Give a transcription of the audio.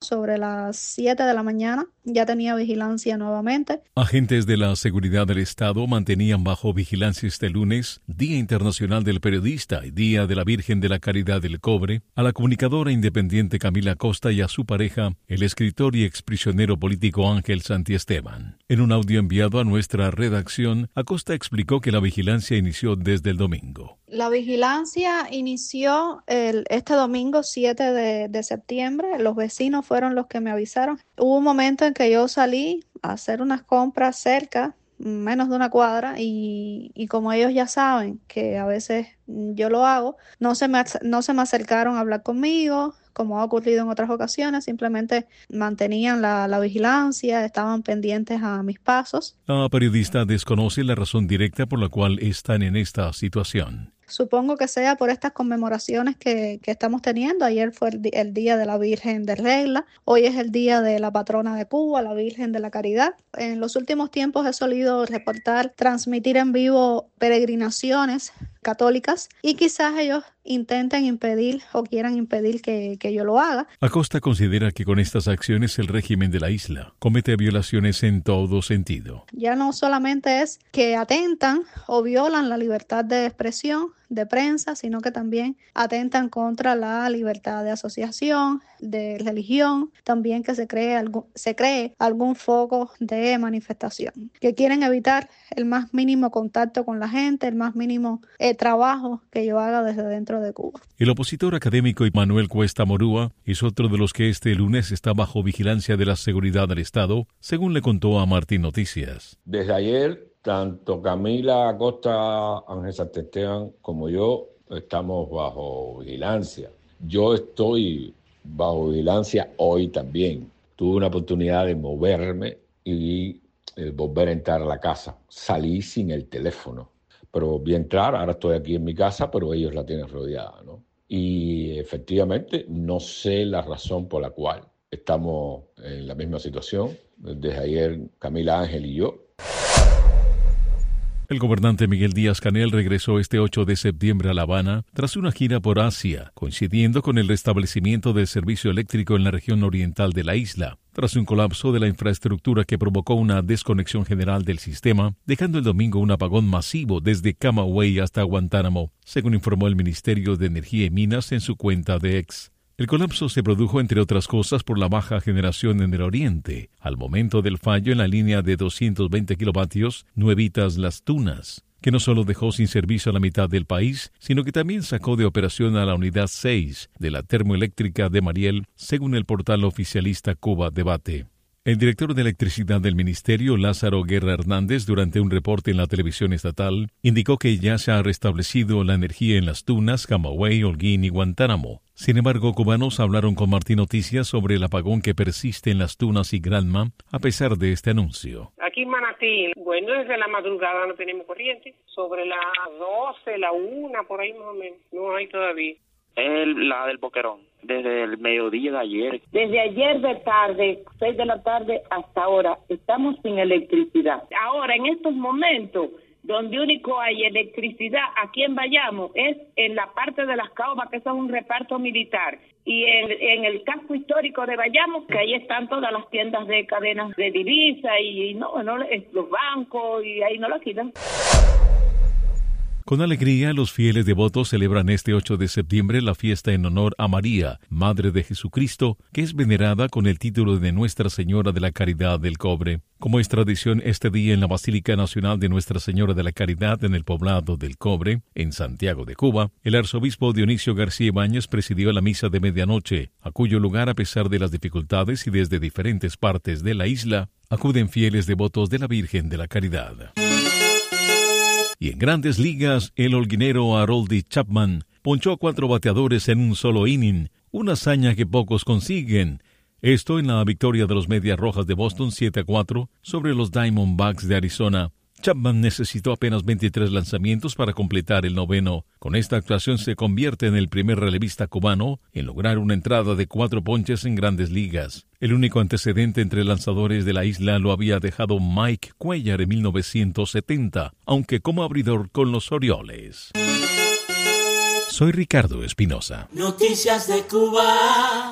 sobre las 7 de la mañana. Ya tenía vigilancia nuevamente. Agentes de la Seguridad del Estado mantenían bajo vigilancia este lunes, Día Internacional del Periodista y Día de la Virgen de la Caridad del Cobre, a la comunicadora independiente Camila Acosta y a su pareja, el escritor y exprisionero político Ángel Santiesteban. En un audio enviado a nuestra redacción, Acosta explicó que la vigilancia inició desde el domingo. La vigilancia inició este domingo 7 de septiembre. Los vecinos fueron los que me avisaron. Hubo un momento en que yo salí a hacer unas compras cerca, menos de una cuadra, y como ellos ya saben que a veces yo lo hago, no se me acercaron a hablar conmigo, como ha ocurrido en otras ocasiones. Simplemente mantenían la vigilancia, estaban pendientes a mis pasos. La periodista desconoce la razón directa por la cual están en esta situación. Supongo que sea por estas conmemoraciones que estamos teniendo. Ayer fue el Día de la Virgen de Regla, hoy es el Día de la Patrona de Cuba, la Virgen de la Caridad. En los últimos tiempos he solido reportar, transmitir en vivo peregrinaciones católicas y quizás ellos intenten impedir o quieran impedir que yo lo haga. Acosta considera que con estas acciones el régimen de la isla comete violaciones en todo sentido. Ya no solamente es que atentan o violan la libertad de expresión, de prensa, sino que también atentan contra la libertad de asociación, de religión, también que se cree algún foco de manifestación, que quieren evitar el más mínimo contacto con la gente, el más mínimo trabajo que yo haga desde dentro de Cuba. El opositor académico Manuel Cuesta Morúa es otro de los que este lunes está bajo vigilancia de la seguridad del Estado, según le contó a Martín Noticias. Desde ayer, tanto Camila Acosta, Ángel Santiesteban como yo estamos bajo vigilancia. Yo estoy bajo vigilancia hoy también. Tuve una oportunidad de moverme y volver a entrar a la casa. Salí sin el teléfono, pero voy a entrar. Ahora estoy aquí en mi casa, pero ellos la tienen rodeada, ¿no? Y efectivamente no sé la razón por la cual estamos en la misma situación. Desde ayer Camila, Ángel y yo. El gobernante Miguel Díaz-Canel regresó este 8 de septiembre a La Habana tras una gira por Asia, coincidiendo con el restablecimiento del servicio eléctrico en la región oriental de la isla, tras un colapso de la infraestructura que provocó una desconexión general del sistema, dejando el domingo un apagón masivo desde Camagüey hasta Guantánamo, según informó el Ministerio de Energía y Minas en su cuenta de X. El colapso se produjo, entre otras cosas, por la baja generación en el oriente, al momento del fallo en la línea de 220 kilovatios Nuevitas-Las Tunas, que no solo dejó sin servicio a la mitad del país, sino que también sacó de operación a la unidad 6 de la termoeléctrica de Mariel, según el portal oficialista Cuba Debate. El director de electricidad del ministerio, Lázaro Guerra Hernández, durante un reporte en la televisión estatal, indicó que ya se ha restablecido la energía en Las Tunas, Camagüey, Holguín y Guantánamo. Sin embargo, cubanos hablaron con Martín Noticias sobre el apagón que persiste en Las Tunas y Granma, a pesar de este anuncio. Aquí en Manatí, bueno, desde la madrugada no tenemos corriente. Sobre las 12, la 1, por ahí más o menos, no hay todavía. La del Boquerón, desde el mediodía de ayer. Desde ayer de tarde, 6 de la tarde hasta ahora, estamos sin electricidad. Ahora, en estos momentos, donde único hay electricidad aquí en Bayamo es en la parte de Las Caobas, que eso es un reparto militar, y en el casco histórico de Bayamo, que ahí están todas las tiendas de cadenas de divisa y no los bancos, y ahí no lo quitan. Con alegría, los fieles devotos celebran este 8 de septiembre la fiesta en honor a María, Madre de Jesucristo, que es venerada con el título de Nuestra Señora de la Caridad del Cobre. Como es tradición, este día en la Basílica Nacional de Nuestra Señora de la Caridad en el Poblado del Cobre, en Santiago de Cuba, el arzobispo Dionisio García Ibáñez presidió la misa de medianoche, a cuyo lugar, a pesar de las dificultades y desde diferentes partes de la isla, acuden fieles devotos de la Virgen de la Caridad. Y en Grandes Ligas, el holguinero Aroldis Chapman ponchó a 4 bateadores en un solo inning, una hazaña que pocos consiguen. Esto en la victoria de los Medias Rojas de Boston 7-4 sobre los Diamondbacks de Arizona. Chapman necesitó apenas 23 lanzamientos para completar el noveno. Con esta actuación se convierte en el primer relevista cubano en lograr una entrada de 4 ponches en Grandes Ligas. El único antecedente entre lanzadores de la isla lo había dejado Mike Cuellar en 1970, aunque como abridor con los Orioles. Soy Ricardo Espinosa. Noticias de Cuba.